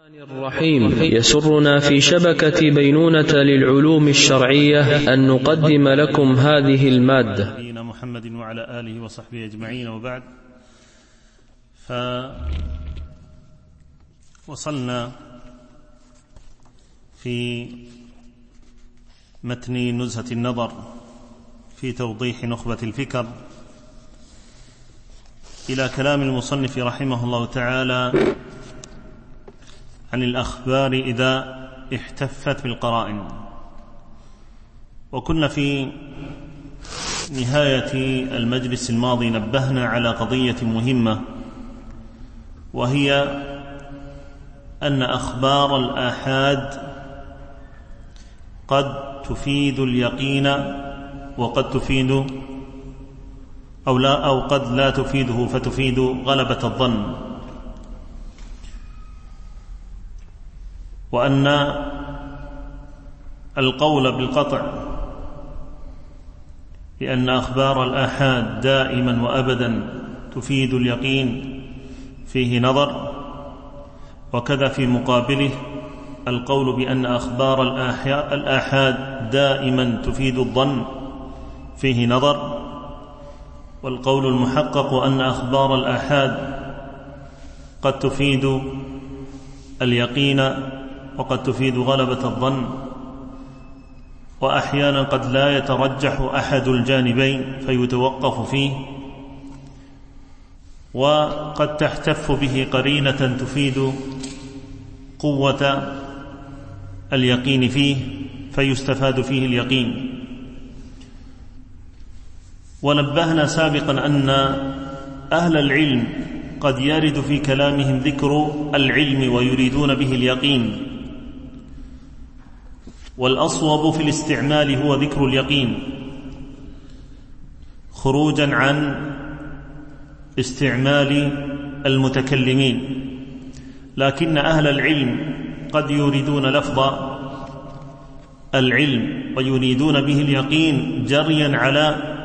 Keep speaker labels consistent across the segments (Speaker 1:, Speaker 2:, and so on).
Speaker 1: الرحيم. يسرنا في شبكة بينونة للعلوم الشرعية أن نقدم لكم هذه المادة.
Speaker 2: نبينا محمد وعلى آله وصحبه أجمعين، وبعد. فوصلنا في متن نزهة النظر في توضيح نخبة الفكر إلى كلام المصنف رحمه الله تعالى عن الأخبار إذا احتفت بالقرائن. وكنا في نهاية المجلس الماضي نبهنا على قضية مهمة، وهي أن أخبار الآحاد قد تفيد اليقين وقد تفيد أو قد لا تفيده فتفيد غلبة الظن، وأن القول بالقطع بأن أخبار الآحاد دائما وأبدا تفيد اليقين فيه نظر، وكذا في مقابله القول بأن أخبار الآحاد دائما تفيد الظن فيه نظر، والقول المحقق أن أخبار الآحاد قد تفيد اليقين وقد تفيد غلبة الظن، وأحيانا قد لا يترجح أحد الجانبين فيتوقف فيه، وقد تحتف به قرينة تفيد قوة اليقين فيه فيستفاد فيه اليقين. ونبهنا سابقا أن أهل العلم قد يرد في كلامهم ذكر العلم ويريدون به اليقين، والأصوب في الاستعمال هو ذكر اليقين خروجا عن استعمال المتكلمين، لكن أهل العلم قد يريدون لفظ العلم ويريدون به اليقين جريا على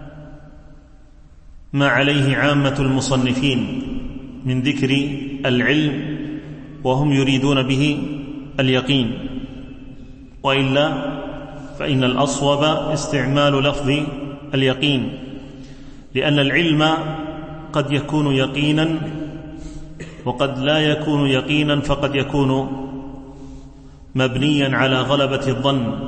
Speaker 2: ما عليه عامة المصنفين من ذكر العلم، وهم يريدون به اليقين، وإلا فإن الأصوب استعمال لفظ اليقين، لأن العلم قد يكون يقينا وقد لا يكون يقينا، فقد يكون مبنيا على غلبة الظن،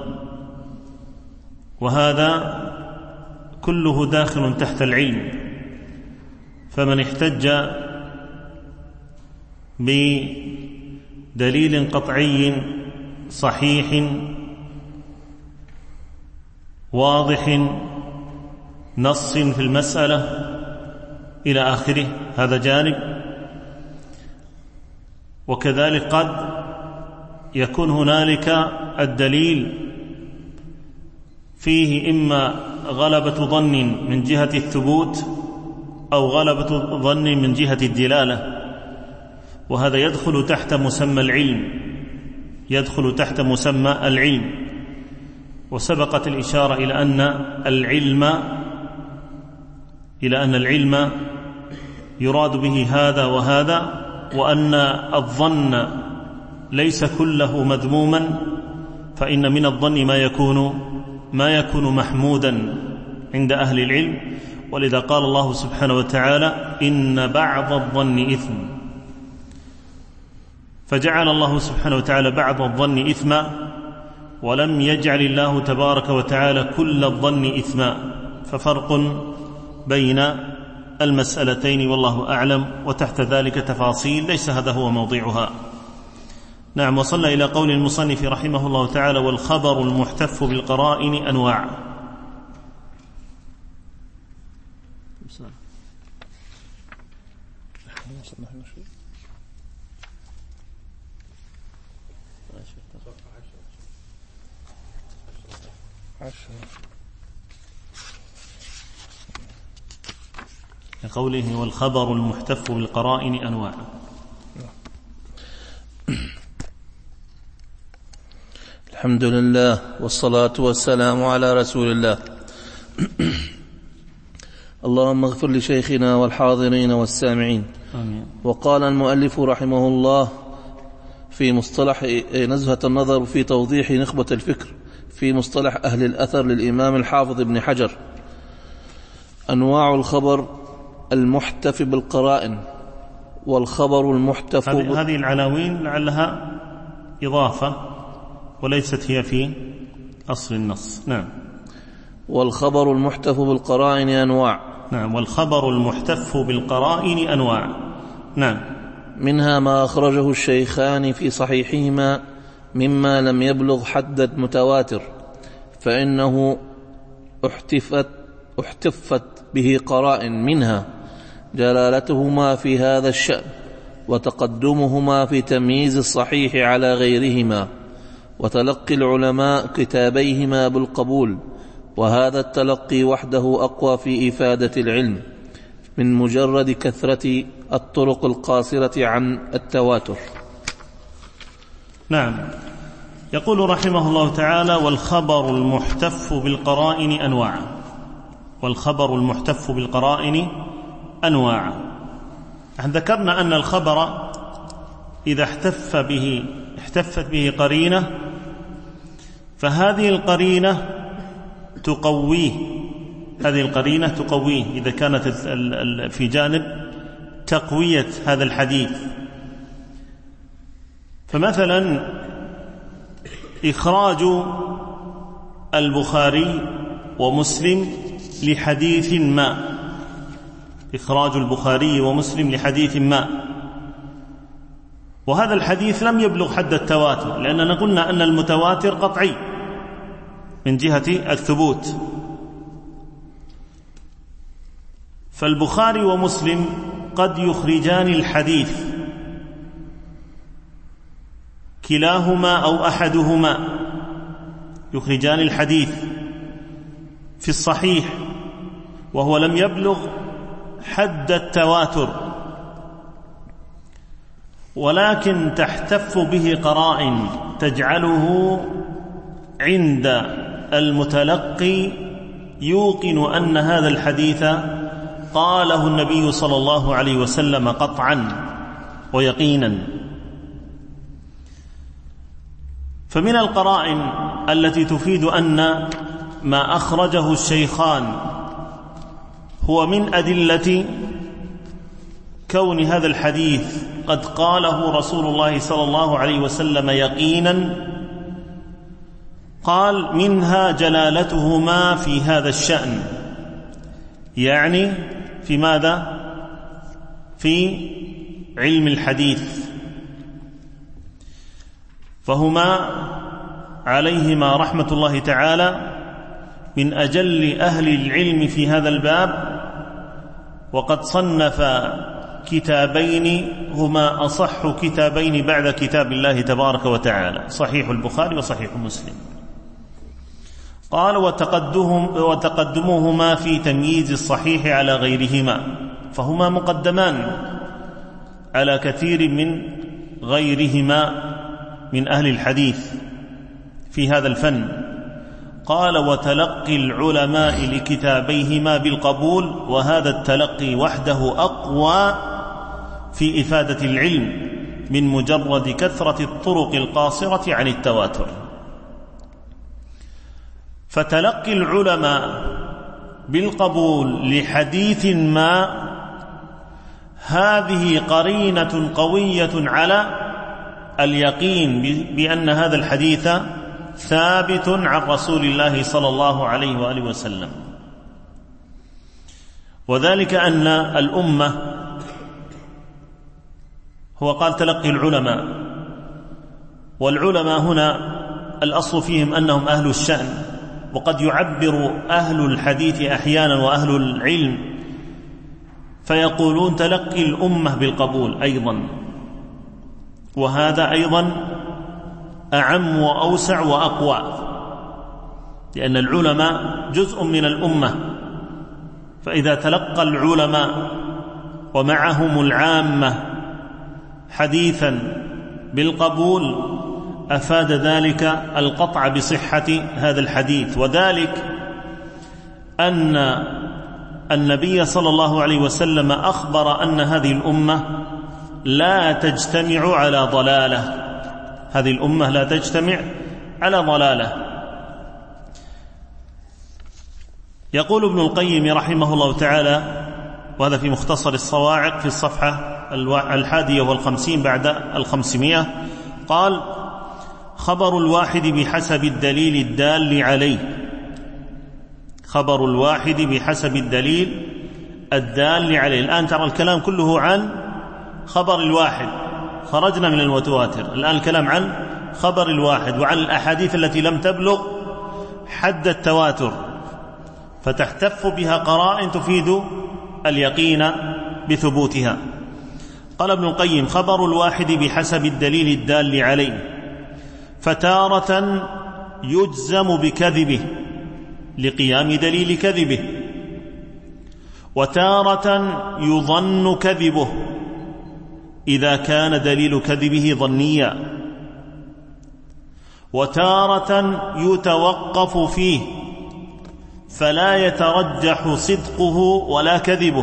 Speaker 2: وهذا كله داخل تحت العلم. فمن احتج بدليل قطعي صحيح واضح نص في المسألة إلى آخره، هذا جانب. وكذلك قد يكون هنالك الدليل فيه إما غلبة ظن من جهة الثبوت أو غلبة ظن من جهة الدلالة، وهذا يدخل تحت مسمى العلم، وسبقت الإشارة إلى أن العلم يراد به هذا وهذا، وأن الظن ليس كله مذموما، فإن من الظن ما يكون محمودا عند أهل العلم. ولذا قال الله سبحانه وتعالى: إن بعض الظن إثم، فجعل الله سبحانه وتعالى بعض الظن إثما، ولم يجعل الله تبارك وتعالى كل الظن إثما، ففرق بين المسألتين والله أعلم، وتحت ذلك تفاصيل ليس هذا هو موضعها. نعم. وصلنا إلى قول المصنف رحمه الله تعالى: والخبر المحتف بالقرائن أنواع. لقوله: والخبر المحتف بالقرائن أنواع.
Speaker 3: الحمد لله والصلاة والسلام على رسول الله. اللهم اغفر لشيخنا والحاضرين والسامعين.
Speaker 2: آمين.
Speaker 3: وقال المؤلف رحمه الله: في مصطلح نزهة النظر في توضيح نخبة الفكر في مصطلح أهل الأثر للإمام الحافظ ابن حجر. أنواع الخبر المحتف بالقرائن والخبر المحتف
Speaker 2: هذه العناوين لعلها إضافة وليست هي في أصل النص. نعم.
Speaker 3: والخبر المحتف بالقرائن أنواع.
Speaker 2: نعم. والخبر المحتف بالقرائن أنواع. نعم.
Speaker 3: منها ما أخرجه الشيخان في صحيحهما مما لم يبلغ حد المتواتر فإنه احتفت به قرائن، منها جلالتهما في هذا الشأن وتقدمهما في تمييز الصحيح على غيرهما وتلقي العلماء كتابيهما بالقبول، وهذا التلقي وحده أقوى في إفادة العلم من مجرد كثرة الطرق القاصرة عن التواتر.
Speaker 2: نعم. يقول رحمه الله تعالى: والخبر المحتف بالقرائن أنواع. والخبر المحتف بالقرائن أنواع. ذكرنا أن الخبر إذا احتفت به قرينة فهذه القرينة تقويه. هذه القرينة تقويه إذا كانت في جانب تقوية هذا الحديث. فمثلا إخراج البخاري ومسلم لحديث ما، إخراج البخاري ومسلم لحديث ما، وهذا الحديث لم يبلغ حد التواتر، لأننا قلنا أن المتواتر قطعي من جهة الثبوت. فالبخاري ومسلم قد يخرجان الحديث كلاهما أو أحدهما، يخرجان الحديث في الصحيح وهو لم يبلغ حد التواتر، ولكن تحتف به قرائن تجعله عند المتلقي يوقن أن هذا الحديث قاله النبي صلى الله عليه وسلم قطعا ويقينا. فمن القرائن التي تفيد أن ما أخرجه الشيخان هو من أدلة كون هذا الحديث قد قاله رسول الله صلى الله عليه وسلم يقينا، قال: منها جلالتهما في هذا الشأن، يعني في ماذا؟ في علم الحديث. فهما عليهما رحمة الله تعالى من أجل أهل العلم في هذا الباب، وقد صنف كتابين هما أصح كتابين بعد كتاب الله تبارك وتعالى، صحيح البخاري وصحيح مسلم. قال: وتقدمهما في تمييز الصحيح على غيرهما، فهما مقدمان على كثير من غيرهما من أهل الحديث في هذا الفن. قال: وتلقي العلماء لكتابيهما بالقبول، وهذا التلقي وحده أقوى في إفادة العلم من مجرد كثرة الطرق القاصرة عن التواتر. فتلقي العلماء بالقبول لحديث ما هذه قرينة قوية على اليقين بأن هذا الحديث ثابت عن رسول الله صلى الله عليه وآله وسلم. وذلك أن الأمة، هو قال تلقي العلماء، والعلماء هنا الأصل فيهم أنهم أهل الشأن، وقد يعبر أهل الحديث أحيانا وأهل العلم فيقولون تلقي الأمة بالقبول أيضا، وهذا أيضا أعم وأوسع وأقوى، لأن العلماء جزء من الأمة، فإذا تلقى العلماء ومعهم العامة حديثا بالقبول أفاد ذلك القطع بصحة هذا الحديث. وذلك أن النبي صلى الله عليه وسلم أخبر أن هذه الأمة لا تجتمع على ضلالة، هذه الأمة لا تجتمع على ضلالة. يقول ابن القيم رحمه الله تعالى، وهذا في مختصر الصواعق في الصفحة 51 بعد 500، قال: خبر الواحد بحسب الدليل الدال عليه. خبر الواحد بحسب الدليل الدال عليه. الآن ترى الكلام كله عن خبر الواحد، خرجنا من المتواتر، الآن الكلام عن خبر الواحد وعن الأحاديث التي لم تبلغ حد التواتر، فتحتف بها قرائن تفيد اليقين بثبوتها. قال ابن القيم: خبر الواحد بحسب الدليل الدال عليه، فتارة يجزم بكذبه لقيام دليل كذبه، وتارة يظن كذبه إذا كان دليل كذبه ظنيا، وتارة يتوقف فيه فلا يترجح صدقه ولا كذبه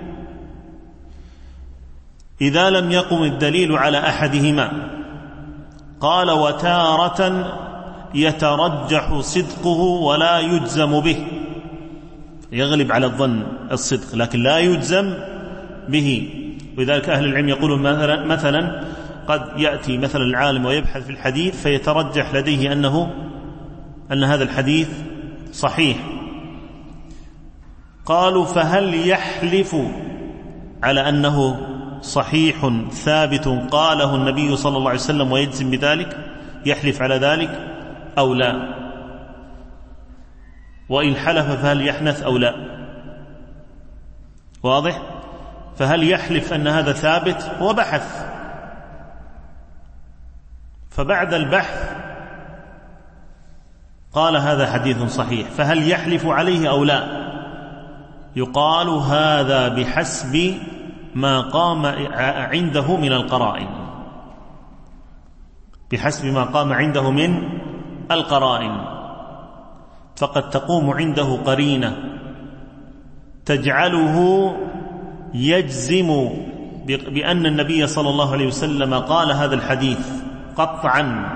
Speaker 2: إذا لم يقم الدليل على أحدهما. قال: وتارة يترجح صدقه ولا يجزم به، يغلب على الظن الصدق لكن لا يجزم به. ولذلك أهل العلم يقولون مثلا قد يأتي مثلا العالم ويبحث في الحديث فيترجح لديه أن هذا الحديث صحيح. قالوا: فهل يحلف على أنه صحيح ثابت قاله النبي صلى الله عليه وسلم ويجزم بذلك؟ يحلف على ذلك أو لا؟ وإن حلف فهل يحنث أو لا؟ واضح؟ فهل يحلف أن هذا ثابت؟ هو بحث، فبعد البحث قال هذا حديث صحيح، فهل يحلف عليه أو لا؟ يقال هذا بحسب ما قام عنده من القرائن، بحسب ما قام عنده من القرائن. فقد تقوم عنده قرينة تجعله يجزم بأن النبي صلى الله عليه وسلم قال هذا الحديث قطعا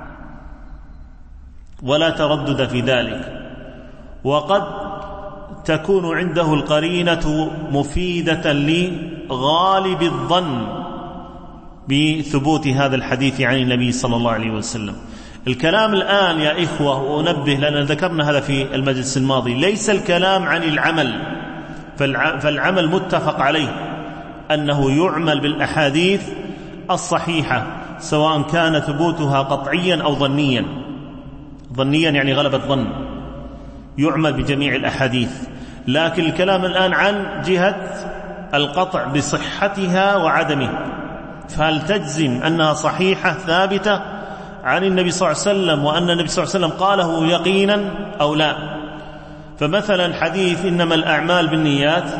Speaker 2: ولا تردد في ذلك، وقد تكون عنده القرينة مفيدة لغالب الظن بثبوت هذا الحديث عن النبي صلى الله عليه وسلم. الكلام الآن يا إخوة، وأنبه لأن ذكرنا هذا في المجلس الماضي، ليس الكلام عن العمل، فالعمل متفق عليه أنه يعمل بالأحاديث الصحيحة سواء كان ثبوتها قطعيا أو ظنيا. ظنيا يعني غلب الظن، يعمل بجميع الأحاديث. لكن الكلام الآن عن جهة القطع بصحتها وعدمه، فهل تجزم أنها صحيحة ثابتة عن النبي صلى الله عليه وسلم وأن النبي صلى الله عليه وسلم قاله يقينا أو لا؟ فمثلا حديث إنما الأعمال بالنيات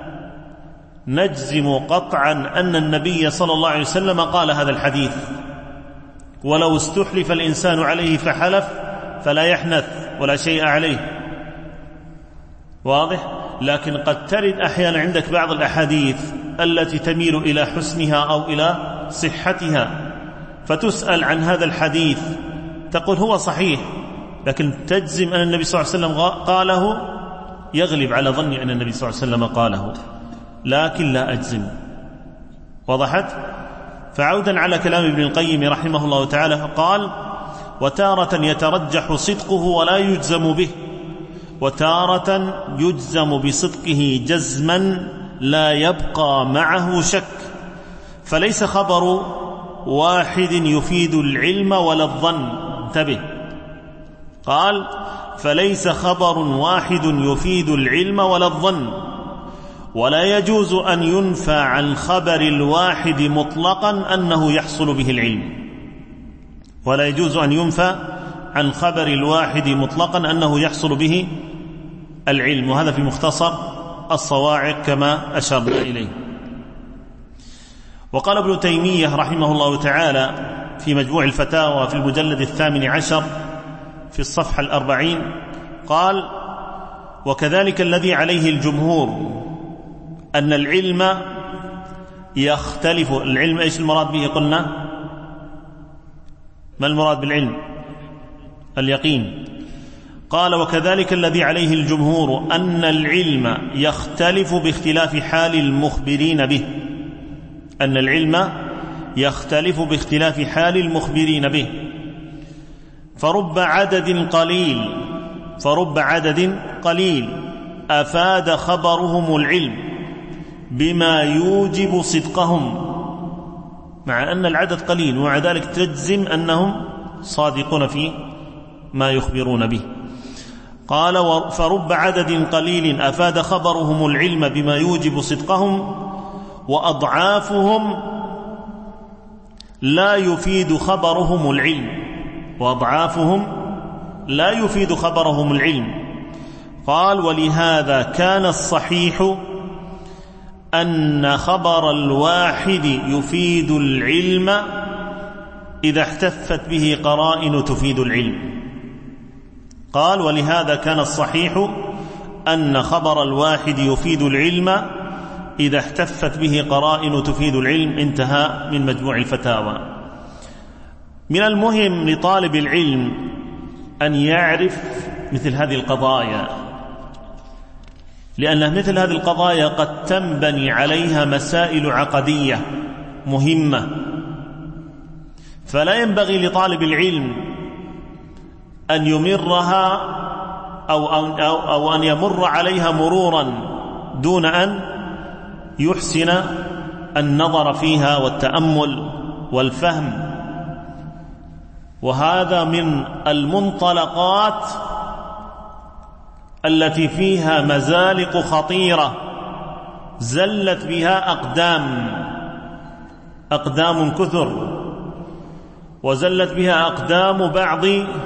Speaker 2: نجزم قطعا أن النبي صلى الله عليه وسلم قال هذا الحديث، ولو استحلف الإنسان عليه فحلف فلا يحنث ولا شيء عليه. واضح؟ لكن قد ترد أحيانا عندك بعض الأحاديث التي تميل إلى حسنها أو إلى صحتها، فتسأل عن هذا الحديث تقول هو صحيح، لكن تجزم أن النبي صلى الله عليه وسلم قاله، يغلب على ظني أن النبي صلى الله عليه وسلم قاله، لكن لا أجزم. وضحت؟ فعودا على كلام ابن القيم رحمه الله تعالى، قال: وتارة يترجح صدقه ولا يجزم به، وتارة يجزم بصدقه جزما لا يبقى معه شك، فليس خبر واحد يفيد العلم ولا الظن. انتبه، قال: فليس خبر واحد يفيد العلم ولا الظن، ولا يجوز أن ينفى عن خبر الواحد مطلقا أنه يحصل به العلم. ولا يجوز أن ينفى عن خبر الواحد مطلقا أنه يحصل به العلم، وهذا في مختصر الصواعق كما أشرنا إليه. وقال ابن تيمية رحمه الله تعالى في مجموع الفتاوى في المجلد 18 في الصفحة 40، قال: وكذلك الذي عليه الجمهور أن العلم يختلف. العلم إيش المراد به؟ قلنا ما المراد بالعلم؟ اليقين. قال: وكذلك الذي عليه الجمهور أن العلم يختلف باختلاف حال المخبرين به، أن العلم يختلف باختلاف حال المخبرين به، فرب عدد قليل أفاد خبرهم العلم بما يوجب صدقهم، مع أن العدد قليل ومع ذلك تجزم أنهم صادقون في ما يخبرون به. قال: فرب عدد قليل أفاد خبرهم العلم بما يوجب صدقهم، وأضعافهم لا يفيد خبرهم العلم. قال: ولهذا كان الصحيح أن خبر الواحد يفيد العلم إذا احتفت به قرائن تفيد العلم. قال: ولهذا كان الصحيح أن خبر الواحد يفيد العلم إذا احتفت به قرائن تفيد العلم. انتهى من مجموع الفتاوى. من المهم لطالب العلم أن يعرف مثل هذه القضايا، لأن مثل هذه القضايا قد تنبني عليها مسائل عقدية مهمة، فلا ينبغي لطالب العلم أن يمرها أو أن يمر عليها مرورا دون أن يحسن النظر فيها والتأمل والفهم. وهذا من المنطلقات التي فيها مزالق خطيرة زلت بها أقدام كثر، وزلت بها أقدام بعض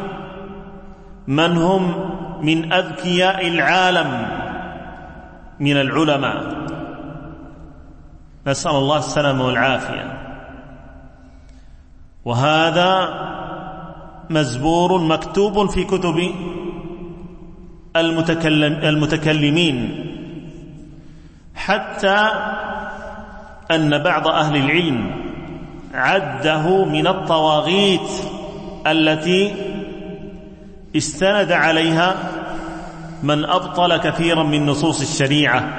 Speaker 2: من هم من أذكياء العالم من العلماء، نسأل الله السلامة والعافية. وهذا مزبور مكتوب في كتب المتكلمين، حتى أن بعض أهل العلم عده من الطواغيت التي استند عليها من أبطل كثيرا من نصوص الشريعة.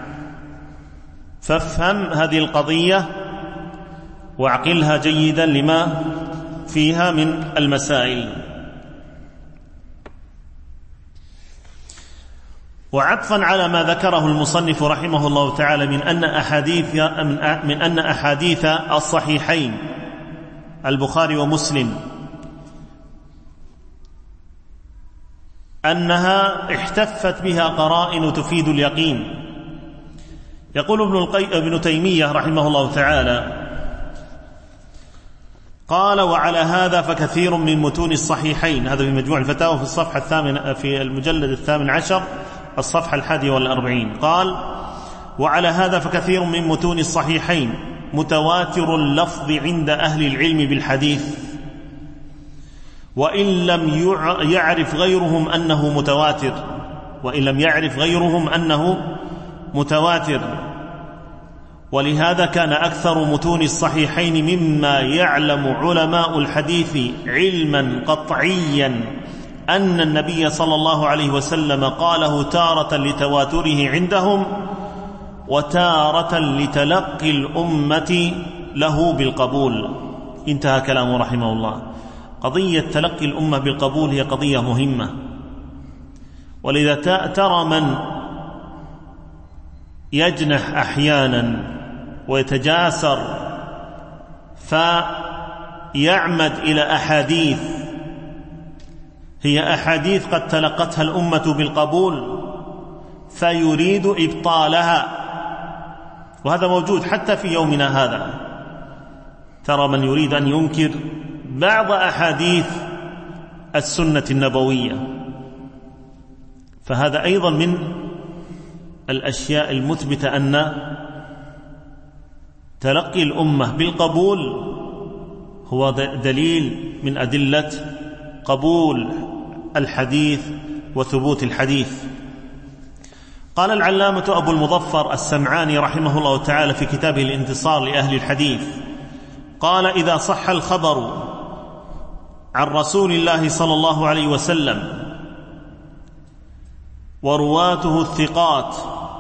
Speaker 2: فافهم هذه القضية واعقلها جيدا لما فيها من المسائل. وعطفا على ما ذكره المصنف رحمه الله تعالى من أن أحاديث الصحيحين البخاري ومسلم أنها احتفت بها قرائن تفيد اليقين. يقول ابن تيمية رحمه الله تعالى: قال: وعلى هذا فكثير من متون الصحيحين، هذا في مجموع الفتاوى في الصفحة في المجلد 18 الصفحة 41. قال: وعلى هذا فكثير من متون الصحيحين متواتر اللفظ عند أهل العلم بالحديث، وإن لم يعرف غيرهم أنه متواتر. ولهذا كان أكثر متون الصحيحين مما يعلم علماء الحديث علما قطعيا أن النبي صلى الله عليه وسلم قاله تارة لتواتره عندهم، وتارة لتلقي الأمة له بالقبول. انتهى كلامه رحمه الله. قضية تلقي الأمة بالقبول هي قضية مهمة، ولذا ترى من يجنح أحيانا ويتجاسر فيعمد إلى أحاديث هي أحاديث قد تلقتها الأمة بالقبول فيريد إبطالها، وهذا موجود حتى في يومنا هذا. ترى من يريد أن ينكر بعض أحاديث السنة النبوية، فهذا أيضا من الأشياء المثبتة أن تلقي الأمة بالقبول هو دليل من أدلة قبول الحديث وثبوت الحديث. قال العلامة أبو المظفر السمعاني رحمه الله تعالى في كتابه الانتصار لأهل الحديث، قال: إذا صح الخبر عن رسول الله صلى الله عليه وسلم ورواته الثقات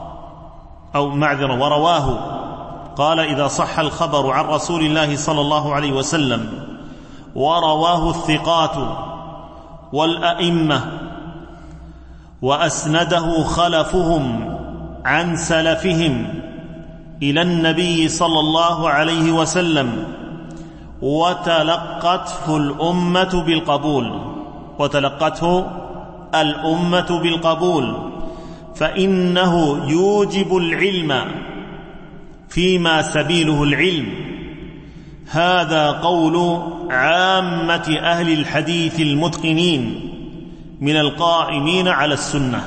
Speaker 2: ورواه، قال إذا صح الخبر عن رسول الله صلى الله عليه وسلم ورواه الثقات والأئمة وأسنده خلفهم عن سلفهم إلى النبي صلى الله عليه وسلم وتلقته الأمة بالقبول فإنه يوجب العلم فيما سبيله العلم. هذا قول عامة أهل الحديث المتقنين من القائمين على السنة.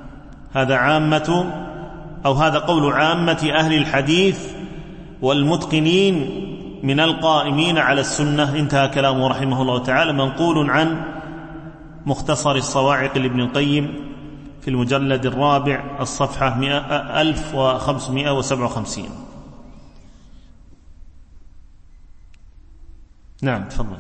Speaker 2: هذا قول عامة أهل الحديث والمتقنين من القائمين على السنة. انتهى كلامه رحمه الله تعالى، منقول عن مختصر الصواعق لابن القيم في المجلد الرابع الصفحة 1557. نعم تفضل.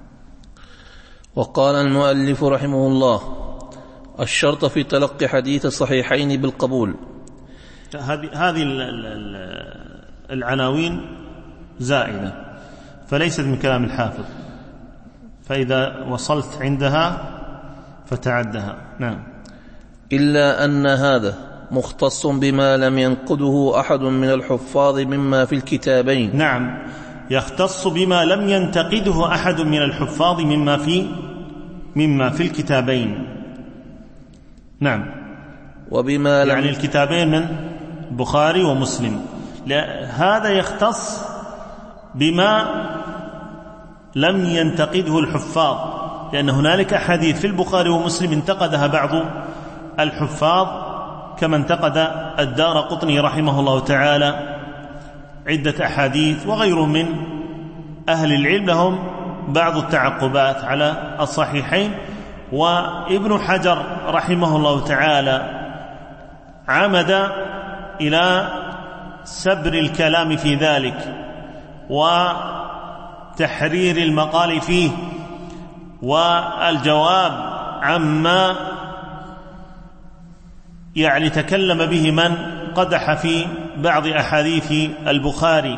Speaker 3: وقال المؤلف رحمه الله: الشرط في تلقي حديث الصحيحين بالقبول.
Speaker 2: هذه العناوين زائدة فليست من كلام الحافظ، فإذا وصلت عندها فتعدها. نعم.
Speaker 3: إلا أن هذا مختص بما لم ينقده أحد من الحفاظ مما في الكتابين.
Speaker 2: نعم، يختص بما لم ينتقده أحد من الحفاظ مما في الكتابين. نعم،
Speaker 3: وبما
Speaker 2: يعني الكتابين من البخاري ومسلم. هذا يختص بما لم ينتقده الحفاظ، لأن هنالك أحاديث في البخاري ومسلم انتقدها بعض الحفاظ، كما انتقد الدارقطني رحمه الله تعالى عدة أحاديث، وغيره من أهل العلم لهم بعض التعقبات على الصحيحين. وابن حجر رحمه الله تعالى عمد إلى سبر الكلام في ذلك وتحرير المقال فيه والجواب عما تكلم به من قدح في بعض أحاديث البخاري،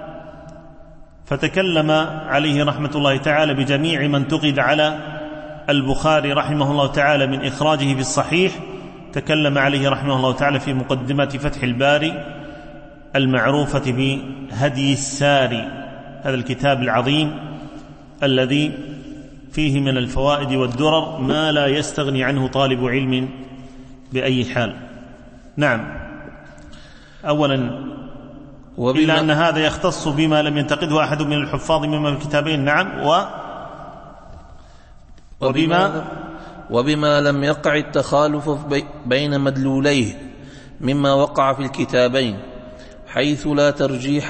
Speaker 2: فتكلم عليه رحمة الله تعالى بجميع من تقد على البخاري رحمه الله تعالى من إخراجه في الصحيح. تكلم عليه رحمه الله تعالى في مقدمة فتح الباري المعروفة بهدي الساري، هذا الكتاب العظيم الذي فيه من الفوائد والدرر ما لا يستغني عنه طالب علم بأي حال. نعم. أولا، إلا أن هذا يختص بما لم ينتقده أحد من الحفاظ مما في الكتابين. نعم.
Speaker 3: وبما لم يقع التخالف بين مدلوليه مما وقع في الكتابين، حيث لا ترجيح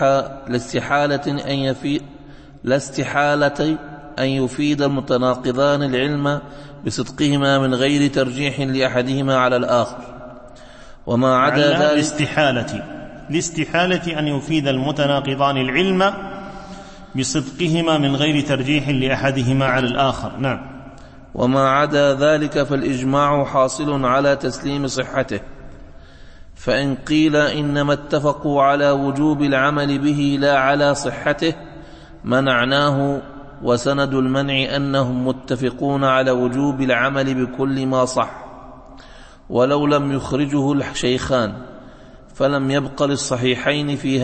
Speaker 3: لا استحالة أن يفيد المتناقضان العلم بصدقهما من غير ترجيح لأحدهما على الآخر. وما عدا ذلك
Speaker 2: لاستحالة أن يفيد المتناقضان العلم بصدقهما من غير ترجيح لأحدهما على الآخر. نعم.
Speaker 3: وما عدا ذلك فالإجماع حاصل على تسليم صحته، فإن قيل إنما اتفقوا على وجوب العمل به لا على صحته منعناه، وسند المنع أنهم متفقون على وجوب العمل بكل ما صح ولو لم يخرجه الشيخان، فلم يبق للصحيحين في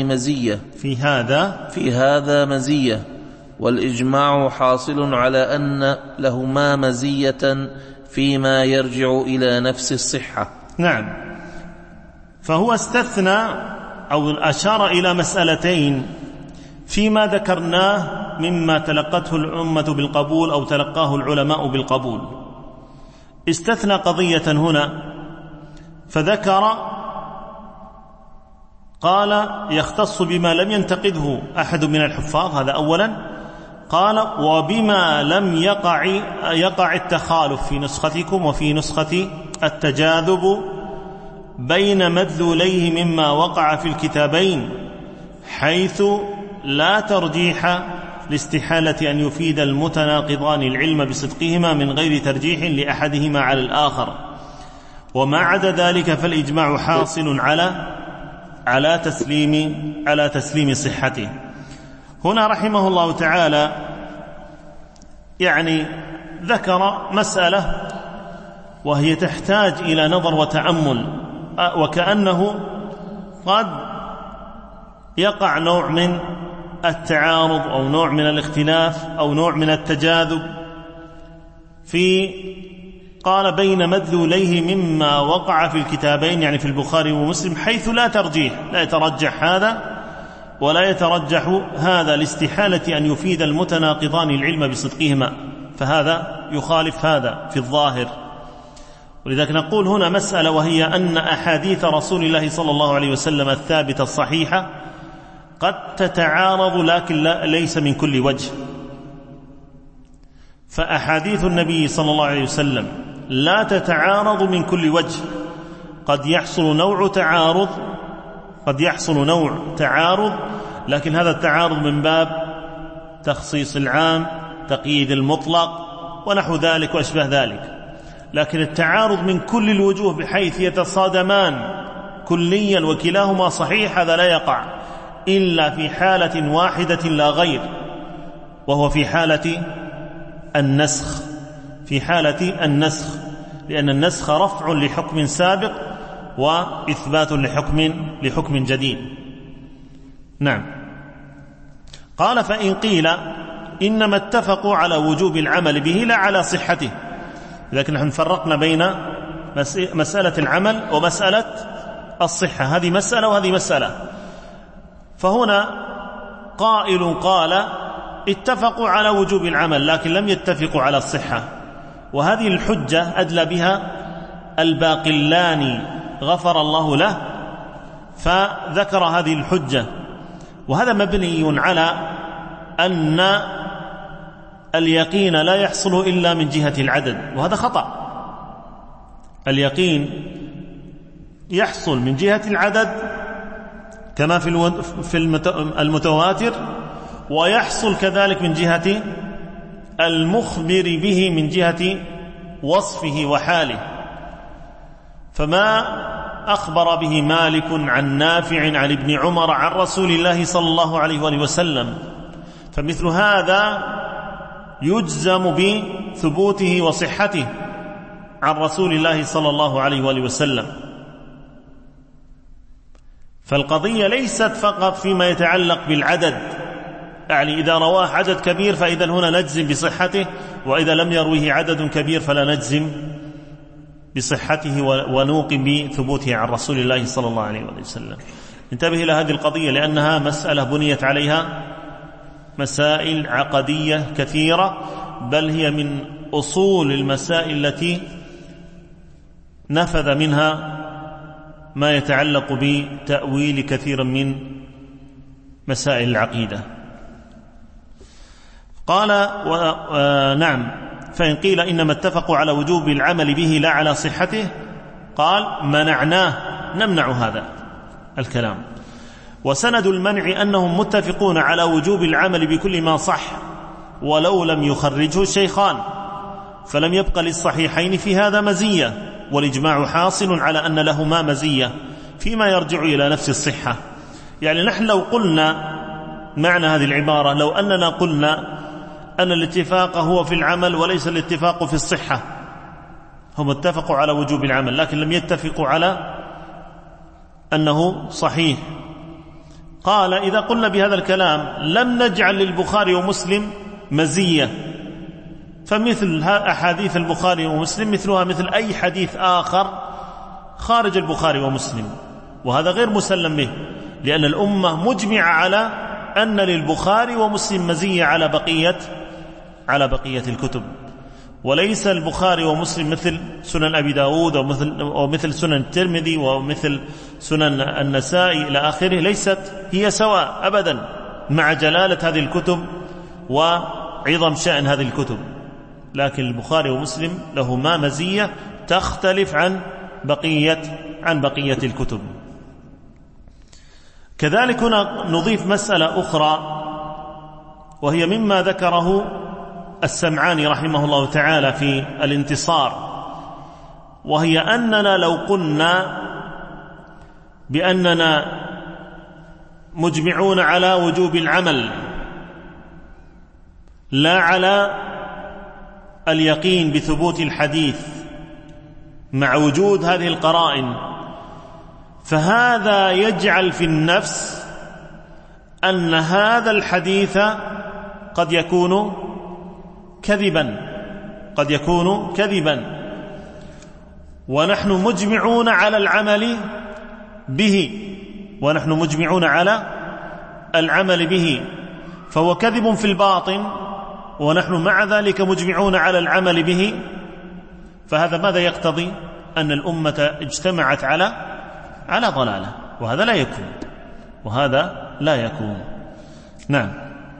Speaker 3: هذا مزية، والإجماع حاصل على أن لهما مزية فيما يرجع إلى نفس الصحة.
Speaker 2: نعم. فهو استثنى أو أشار إلى مسألتين فيما ذكرناه مما تلقته الأمة بالقبول أو تلقاه العلماء بالقبول. استثنى قضية هنا فذكر، قال يختص بما لم ينتقده أحد من الحفاظ، هذا أولا. قال وبما لم يقع التخالف في نسختكم وفي نسختي التجاذب بين مدلوليه مما وقع في الكتابين، حيث لا ترجيح لاستحالة أن يفيد المتناقضان العلم بصدقهما من غير ترجيح لأحدهما على الآخر، وما عدا ذلك فالإجماع حاصل على تسليم صحته. هنا رحمه الله تعالى يعني ذكر مسألة وهي تحتاج إلى نظر وتأمل، وكأنه قد يقع نوع من التعارض أو نوع من الاختلاف أو نوع من التجاذب قال بين مدلوليه مما وقع في الكتابين، يعني في البخاري ومسلم، حيث لا ترجيح، لا يترجح هذا ولا يترجح هذا لاستحالة أن يفيد المتناقضان العلم بصدقهما، فهذا يخالف هذا في الظاهر. ولذلك نقول هنا مسألة، وهي أن أحاديث رسول الله صلى الله عليه وسلم الثابتة الصحيحة قد تتعارض، لكن ليس من كل وجه. فأحاديث النبي صلى الله عليه وسلم لا تتعارض من كل وجه، قد يحصل نوع تعارض، لكن هذا التعارض من باب تخصيص العام، تقييد المطلق ونحو ذلك وأشبه ذلك. لكن التعارض من كل الوجوه بحيث يتصادمان كليا وكلاهما صحيح، هذا لا يقع إلا في حالة واحدة لا غير، وهو في حالة النسخ، لأن النسخ رفع لحكم سابق وإثبات لحكم جديد. نعم. قال فإن قيل إنما اتفقوا على وجوب العمل به لا على صحته، لكن نحن فرقنا بين مسألة العمل ومسألة الصحة، هذه مسألة وهذه مسألة. فهنا قائل قال اتفقوا على وجوب العمل لكن لم يتفقوا على الصحة، وهذه الحجة أدلى بها الباقلاني غفر الله له، فذكر هذه الحجة، وهذا مبني على أن اليقين لا يحصل إلا من جهة العدد، وهذا خطأ. اليقين يحصل من جهة العدد كما في المتواتر، ويحصل كذلك من جهة المخبر به من جهة وصفه وحاله. فما أخبر به مالك عن نافع عن ابن عمر عن رسول الله صلى الله عليه وآله وسلم، فمثل هذا يجزم بثبوته وصحته عن رسول الله صلى الله عليه وآله وسلم. فالقضية ليست فقط فيما يتعلق بالعدد، يعني إذا رواه عدد كبير فإذا هنا نجزم بصحته، وإذا لم يرويه عدد كبير فلا نجزم بصحته ونوقن بثبوته عن رسول الله صلى الله عليه وسلم. انتبه إلى هذه القضية، لأنها مسألة بنيت عليها مسائل عقدية كثيرة، بل هي من أصول المسائل التي نفذ منها ما يتعلق بتأويل كثير من مسائل العقيدة. قال نعم، فإن قيل إنما اتفقوا على وجوب العمل به لا على صحته، قال منعناه، نمنع هذا الكلام. وسند المنع أنهم متفقون على وجوب العمل بكل ما صح ولو لم يخرجه الشيخان، فلم يبق للصحيحين في هذا مزية، والإجماع حاصل على أن لهما مزية فيما يرجع إلى نفس الصحة. يعني نحن لو قلنا معنى هذه العبارة، لو أننا قلنا أن الاتفاق هو في العمل وليس الاتفاق في الصحة، هم اتفقوا على وجوب العمل لكن لم يتفقوا على أنه صحيح. قال إذا قلنا بهذا الكلام لم نجعل للبخاري ومسلم مزية، فمثل أحاديث البخاري ومسلم مثلها مثل أي حديث آخر خارج البخاري ومسلم، وهذا غير مسلم به، لأن الأمة مجمعة على أن للبخاري ومسلم مزية على بقية الكتب، وليس البخاري ومسلم مثل سنن أبي داود ومثل سنن الترمذي ومثل سنن النسائي إلى آخره، ليست هي سواء أبدا، مع جلالة هذه الكتب وعظم شأن هذه الكتب. لكن البخاري ومسلم لهما مزية تختلف عن بقية الكتب. كذلك هنا نضيف مسألة أخرى، وهي مما ذكره السمعاني رحمه الله تعالى في الانتصار، وهي أننا لو قلنا بأننا مجمعون على وجوب العمل لا على اليقين بثبوت الحديث مع وجود هذه القرائن، فهذا يجعل في النفس أن هذا الحديث قد يكون كذبا، ونحن مجمعون على العمل به، فهو كذب في الباطن ونحن مع ذلك مجمعون على العمل به. فهذا ماذا يقتضي؟ أن الأمة اجتمعت على ضلالة، وهذا لا يكون. نعم.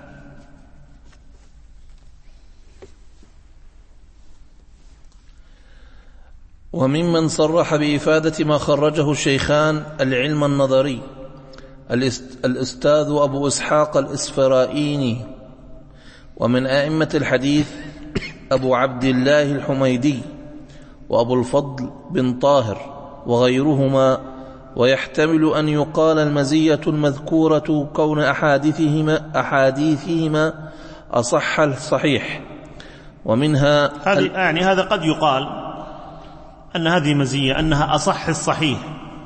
Speaker 3: وممن صرح بإفادة ما خرجه الشيخان العلم النظري الأستاذ أبو إسحاق الإسفرائيني، ومن أئمة الحديث أبو عبد الله الحميدي وأبو الفضل بن طاهر وغيرهما. ويحتمل أن يقال المزية المذكورة كون أحاديثهما أصح الصحيح، ومنها
Speaker 2: يعني هذا قد يقال أن هذه مزية أنها أصح الصحيح،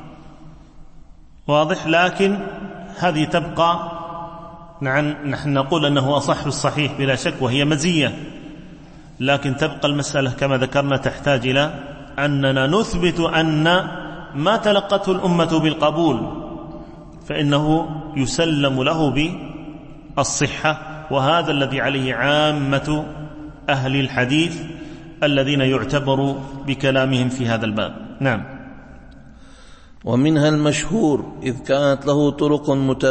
Speaker 2: واضح، لكن هذه تبقى. نحن نقول أنه أصح الصحيح بلا شك وهي مزية، لكن تبقى المسألة كما ذكرنا تحتاج إلى أننا نثبت أن ما تلقته الأمة بالقبول فإنه يسلم له بالصحة، وهذا الذي عليه عامة أهل الحديث الذين يعتبر بكلامهم في هذا الباب. نعم.
Speaker 3: ومنها المشهور إذا كانت له طرق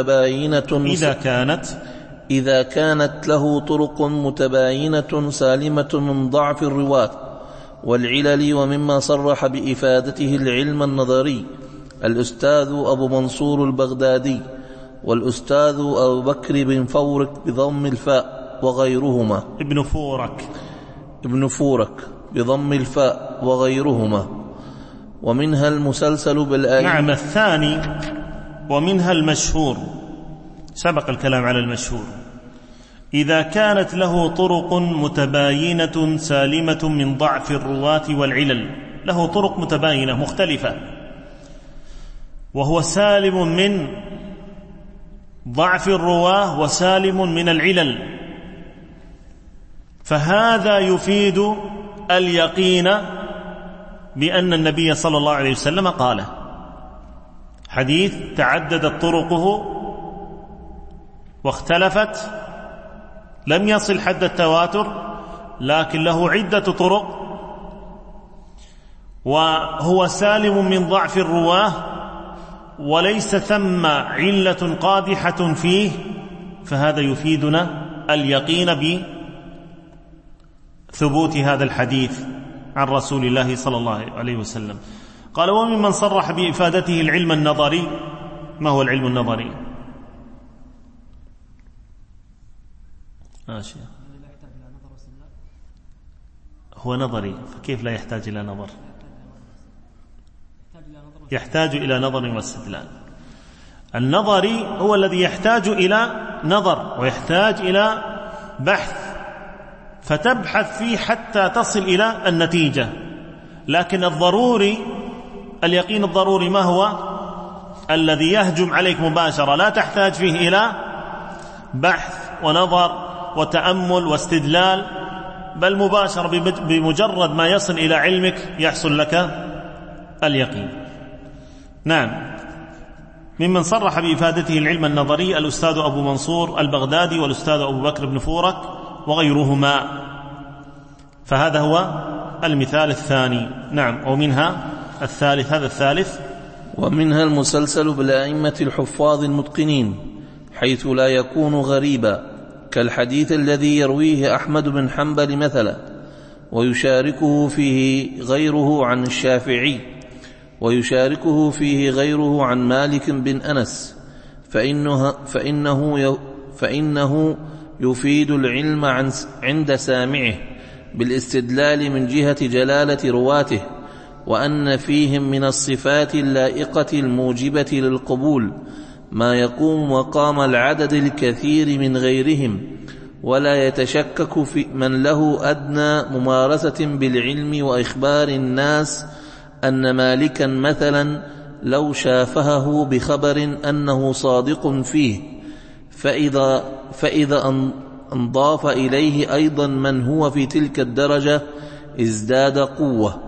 Speaker 3: متباينة سالمة من ضعف الرواة والعلل. ومما صرح بإفادته العلم النظري الأستاذ أبو منصور البغدادي والأستاذ أبو بكر بن فورك بضم الفاء وغيرهما، ابن فورك بضم الفاء وغيرهما. ومنها المسلسل بالآية.
Speaker 2: نعم. الثاني ومنها المشهور، سبق الكلام على المشهور، إذا كانت له طرق متباينة سالمة من ضعف الرواة والعلل، له طرق متباينة مختلفة وهو سالم من ضعف الرواه وسالم من العلل، فهذا يفيد اليقين بأن النبي صلى الله عليه وسلم قال. حديث تعددت طرقه واختلفت، لم يصل حد التواتر لكن له عدة طرق، وهو سالم من ضعف الرواه وليس ثم علة قادحة فيه، فهذا يفيدنا اليقين بثبوت هذا الحديث عن رسول الله صلى الله عليه وسلم. قال وممن صرح بإفادته العلم النظري. ما هو العلم النظري؟ هو نظري، فكيف لا يحتاج إلى نظر؟ يحتاج إلى نظر واستدلال. النظري هو الذي يحتاج إلى نظر ويحتاج إلى بحث، فتبحث فيه حتى تصل إلى النتيجة. لكن الضروري، اليقين الضروري ما هو؟ الذي يهجم عليك مباشرة، لا تحتاج فيه إلى بحث ونظر وتأمل واستدلال، بل مباشرة بمجرد ما يصل إلى علمك يحصل لك اليقين. نعم. ممن صرح بإفادته العلم النظري الأستاذ أبو منصور البغدادي والأستاذ أبو بكر بن فورك وغيرهما، فهذا هو المثال الثاني. نعم. ومنها الثالث، هذا الثالث.
Speaker 3: ومنها المسلسل بالأئمة الحفاظ المتقنين حيث لا يكون غريبا، كالحديث الذي يرويه أحمد بن حنبل مثلا، ويشاركه فيه غيره عن الشافعي، ويشاركه فيه غيره عن مالك بن أنس، فإنه يفيد العلم عند سامعه بالاستدلال من جهة جلالة رواته، وأن فيهم من الصفات اللائقة الموجبة للقبول ما يقوم مقام العدد الكثير من غيرهم، ولا يتشكك في من له أدنى ممارسة بالعلم وإخبار الناس أن مالكا مثلا لو شافهه بخبر أنه صادق فيه، فإذا انضاف إليه أيضا من هو في تلك الدرجة ازداد قوة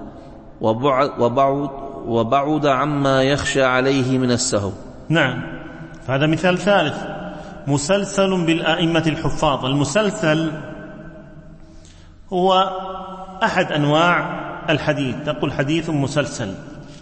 Speaker 3: وبعد عما يخشى عليه من السهو.
Speaker 2: نعم، فهذا مثال ثالث، مسلسل بالأئمة الحفاظ. المسلسل هو أحد أنواع الحديث، تقول حديث مسلسل،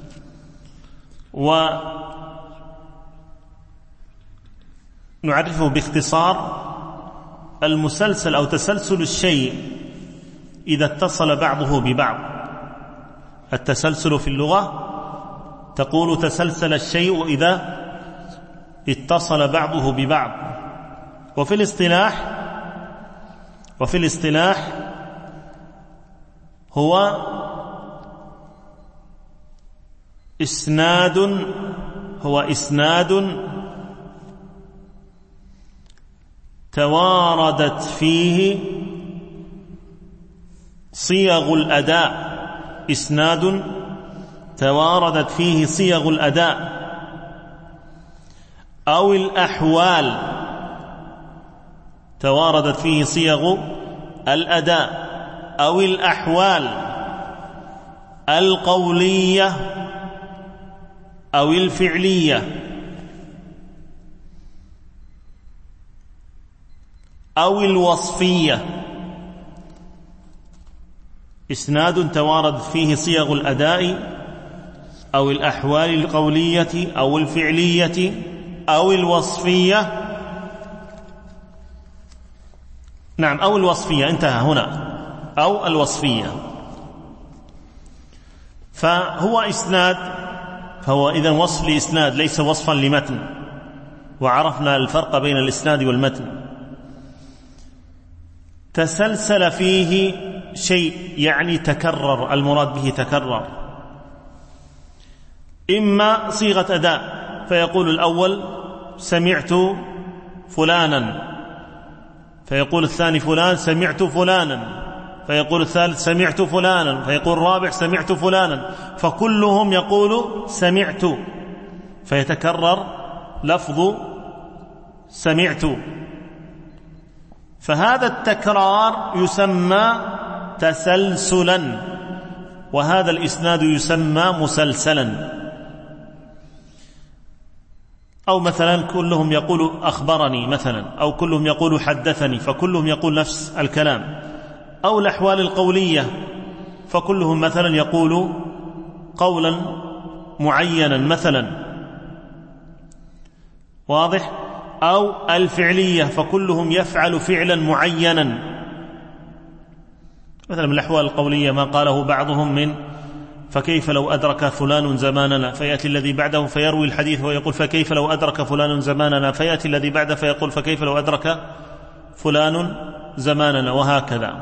Speaker 2: ونعرفه باختصار: المسلسل أو تسلسل الشيء إذا اتصل بعضه ببعض. التسلسل في اللغة تقول تسلسل الشيء إذا اتصل بعضه ببعض، وفي الاصطلاح هو إسناد تواردت فيه صيغ الأداء، إسناد تواردت فيه صيغ الأداء أو الأحوال تواردت فيه صيغ الأداء أو الأحوال القولية أو الفعلية أو الوصفية. إسناد تواردت فيه صيغ الأداء أو الأحوال القولية أو الفعلية أو الوصفية. نعم، أو الوصفية، انتهى هنا، أو الوصفية. فهو إسناد، فهو إذن وصف لإسناد ليس وصفا لمتن، وعرفنا الفرق بين الإسناد والمتن. تسلسل فيه شيء يعني تكرر، المراد به تكرر، إما صيغة أداء فيقول الأول سمعت فلانا، فيقول الثاني فلان سمعت فلانا، فيقول الثالث سمعت فلانا، فيقول الرابع سمعت فلانا، فكلهم يقول سمعت، فيتكرر لفظ سمعت. فهذا التكرار يسمى تسلسلا، وهذا الإسناد يسمى مسلسلا. أو مثلا كلهم يقول أخبرني مثلا، أو كلهم يقول حدثني، فكلهم يقول نفس الكلام. أو الأحوال القولية، فكلهم مثلا يقول قولا معينا مثلا، واضح؟ أو الفعلية، فكلهم يفعل فعلا معينا، مثلا من الأحوال القولية ما قاله بعضهم من فكيف لو أدرك فلان زماننا، فيأتي الذي بعده فيروي الحديث ويقول فكيف لو أدرك فلان زماننا، فيأتي الذي بعده فيقول فكيف لو أدرك فلان زماننا، وهكذا.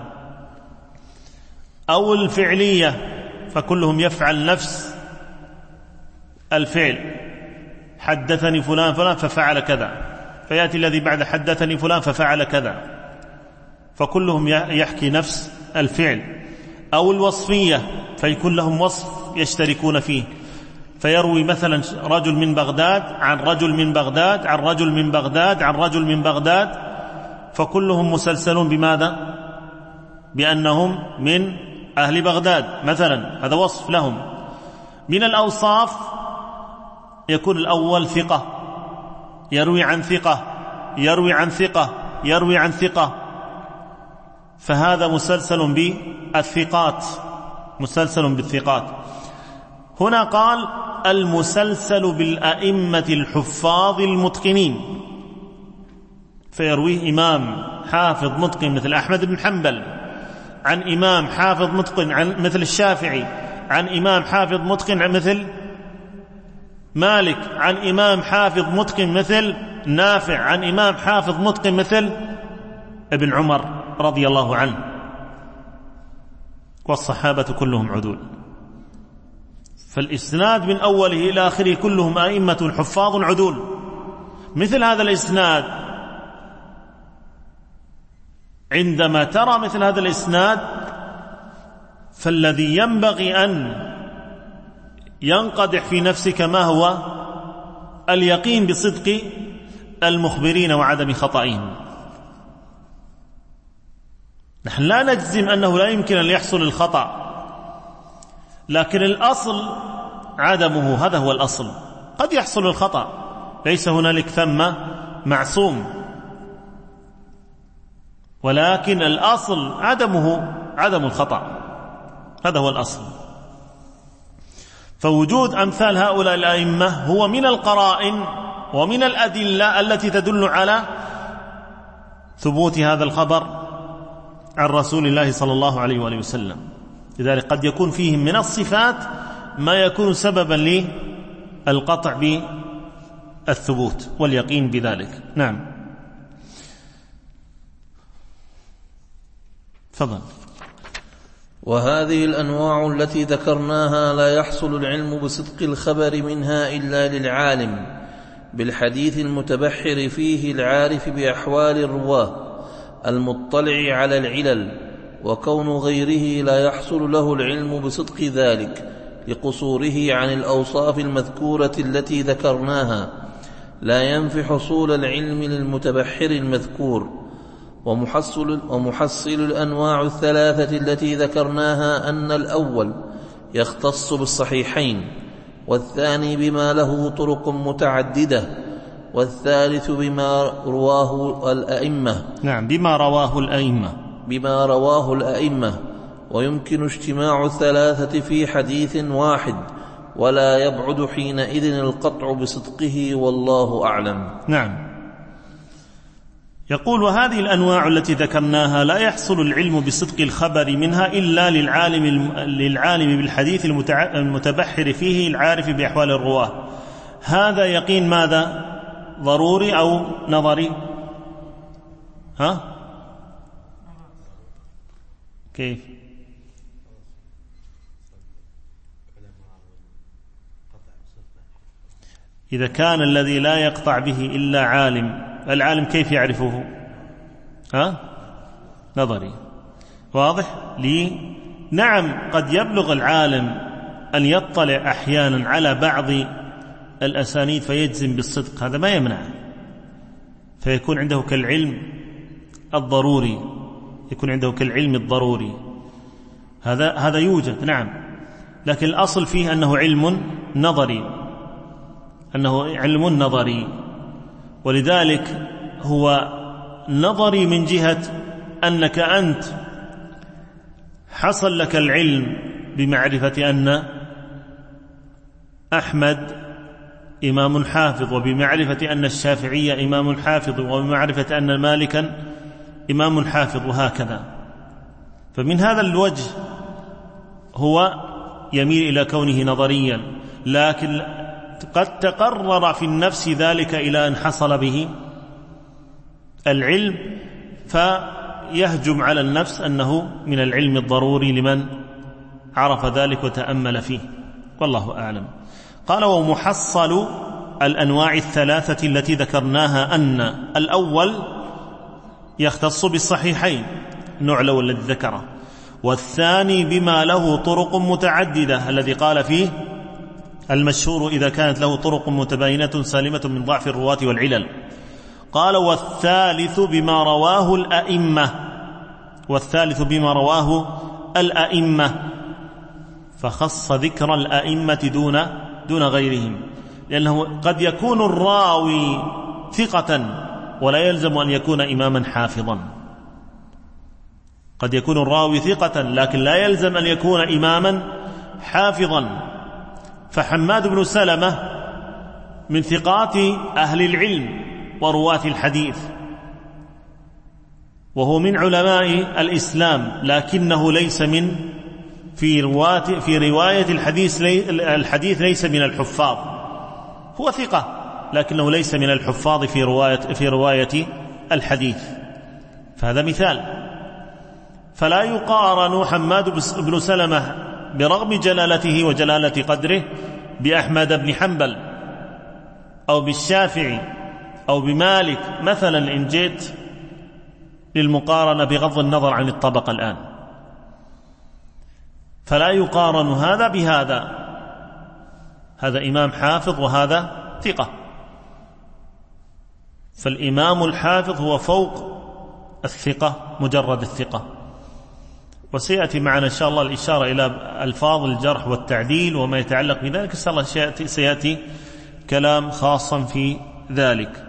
Speaker 2: أو الفعلية، فكلهم يفعل نفس الفعل، حدثني فلان فلان ففعل كذا، فيأتي الذي بعد حدثني فلان ففعل كذا، فكلهم يحكي نفس الفعل. أو الوصفية، فيكون لهم وصف يشتركون فيه، فيروي مثلا رجل من بغداد عن رجل من بغداد عن رجل من بغداد عن رجل من بغداد، فكلهم مسلسلون بماذا؟ بأنهم من أهل بغداد مثلا، هذا وصف لهم. من الأوصاف يكون الأول ثقة، يروي عن ثقة يروي عن ثقة يروي عن ثقة، فهذا مسلسل بالثقات، مسلسل بالثقات. هنا قال المسلسل بالأئمة الحفاظ المتقنين، فيرويه إمام حافظ متقن مثل أحمد بن حنبل عن إمام حافظ متقن عن مثل الشافعي، عن إمام حافظ متقن عن مثل مالك، عن إمام حافظ متقن مثل نافع، عن إمام حافظ متقن مثل ابن عمر رضي الله عنه، والصحابة كلهم عدول. فالإسناد من أوله إلى آخره كلهم أئمة حفاظ عدول. مثل هذا الإسناد، عندما ترى مثل هذا الإسناد فالذي ينبغي أن ينقدح في نفسك ما هو اليقين بصدق المخبرين وعدم خطئهم. نحن لا نجزم أنه لا يمكن أن يحصل الخطأ، لكن الأصل عدمه، هذا هو الأصل. قد يحصل الخطأ، ليس هنالك ثم معصوم، ولكن الأصل عدمه، عدم الخطأ، هذا هو الأصل. فوجود أمثال هؤلاء الأئمة هو من القرائن ومن الأدلة التي تدل على ثبوت هذا الخبر عن رسول الله صلى الله عليه وآله وسلم. لذلك قد يكون فيهم من الصفات ما يكون سببا للقطع بالثبوت واليقين بذلك. نعم، تفضل.
Speaker 3: وهذه الأنواع التي ذكرناها لا يحصل العلم بصدق الخبر منها إلا للعالم بالحديث المتبحر فيه العارف بأحوال الرواه المطلع على العلل، وكون غيره لا يحصل له العلم بصدق ذلك لقصوره عن الأوصاف المذكورة التي ذكرناها، لا ينفي حصول العلم للمتبحر المذكور. ومحصل الأنواع الثلاثة التي ذكرناها أن الأول يختص بالصحيحين، والثاني بما له طرق متعددة، والثالث بما رواه الأئمة.
Speaker 2: نعم، بما رواه الأئمة.
Speaker 3: ويمكن اجتماع الثلاثة في حديث واحد، ولا يبعد حينئذ القطع بصدقه، والله أعلم.
Speaker 2: نعم. يقول: وهذه الأنواع التي ذكرناها لا يحصل العلم بصدق الخبر منها إلا للعالم بالحديث المتبحر فيه العارف بأحوال الرواه. هذا يقين ماذا؟ ضروري أو نظري؟ كيف؟ إذا كان الذي لا يقطع به إلا عالم، العالم كيف يعرفه؟ نظري. واضح لي؟ نعم، قد يبلغ العالم أن يطلع أحيانا على بعض الأسانيد فيجزم بالصدق، هذا ما يمنع، فيكون عنده كالعلم الضروري، يكون عنده كالعلم الضروري، هذا يوجد. نعم، لكن الأصل فيه أنه علم نظري، ولذلك هو نظري من جهة أنك أنت حصل لك العلم بمعرفة أن أحمد إمام حافظ، وبمعرفة أن الشافعي إمام حافظ، وبمعرفة أن مالكا إمام حافظ، وهكذا. فمن هذا الوجه هو يميل إلى كونه نظريا، لكن قد تقرر في النفس ذلك إلى أن حصل به العلم، فيهجم على النفس أنه من العلم الضروري لمن عرف ذلك وتأمل فيه، والله أعلم. قال: ومحصل الأنواع الثلاثة التي ذكرناها أن الأول يختص بالصحيحين، النوع الأول الذي ذكره، والثاني بما له طرق متعددة الذي قال فيه المشهور إذا كانت له طرق متباينة سالمة من ضعف الرواة والعلل. قال: والثالث بما رواه الأئمة، فخص ذكر الأئمة دون غيرهم، لأنه قد يكون الراوي ثقة ولا يلزم أن يكون إماما حافظا، قد يكون الراوي ثقة لكن لا يلزم أن يكون إماما حافظا. فحماد بن سلمة من ثقات أهل العلم ورواة الحديث، وهو من علماء الإسلام، لكنه ليس في رواية الحديث ليس من الحفاظ، هو ثقة لكنه ليس من الحفاظ في رواية الحديث. فهذا مثال. فلا يقارن حماد بن سلمة برغم جلالته وجلالة قدره بأحمد بن حنبل أو بالشافعي أو بمالك مثلا، إن جئت للمقارنة بغض النظر عن الطبقة الآن. فلا يقارن هذا بهذا، هذا إمام حافظ وهذا ثقة. فالإمام الحافظ هو فوق الثقة مجرد الثقة. وسيأتي معنا إن شاء الله الإشارة إلى ألفاظ الجرح والتعديل وما يتعلق بذلك، إن شاء الله سيأتي كلام خاصا في ذلك.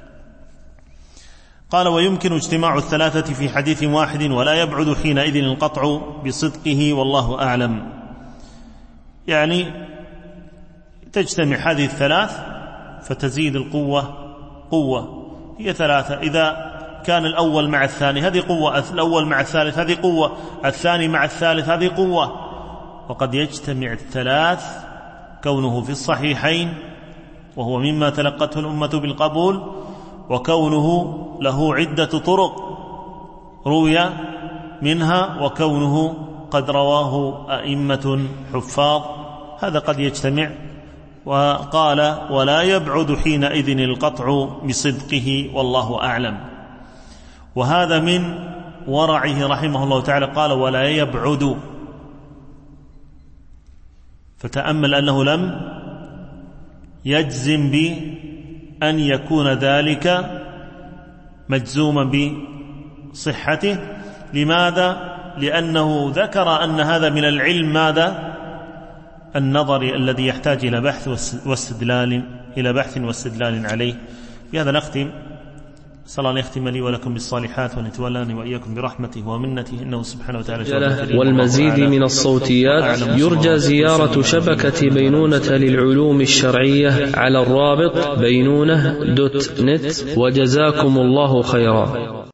Speaker 2: قال: ويمكن اجتماع الثلاثة في حديث واحد ولا يبعد حينئذ القطع بصدقه والله أعلم. يعني تجتمع هذه الثلاث فتزيد القوة قوة، هي ثلاثة. إذا كان الأول مع الثاني هذه قوة، الأول مع الثالث هذه قوة، الثاني مع الثالث هذه قوة. وقد يجتمع الثلاث كونه في الصحيحين وهو مما تلقته الأمة بالقبول، وكونه له عدة طرق روي منها، وكونه قد رواه أئمة حفاظ، هذا قد يجتمع. وقال: ولا يبعد حينئذ القطع بصدقه والله أعلم. وهذا من ورعه رحمه الله تعالى، قال: ولا يبعد، فتأمل أنه لم يجزم بأن يكون ذلك مجزوما بصحته. لماذا؟ لأنه ذكر أن هذا من العلم ماذا؟ النظري الذي يحتاج إلى بحث واستدلال عليه. بهذا نختم. صلى الله أن يختم لي ولكم بالصالحات، وأن يتولاني وإياكم برحمته ومنته، إنه سبحانه وتعالى.
Speaker 1: والمزيد من الصوتيات يرجى زيارة شبكة بينونة للعلوم الشرعية على الرابط بينونة.net. وجزاكم الله خيرا.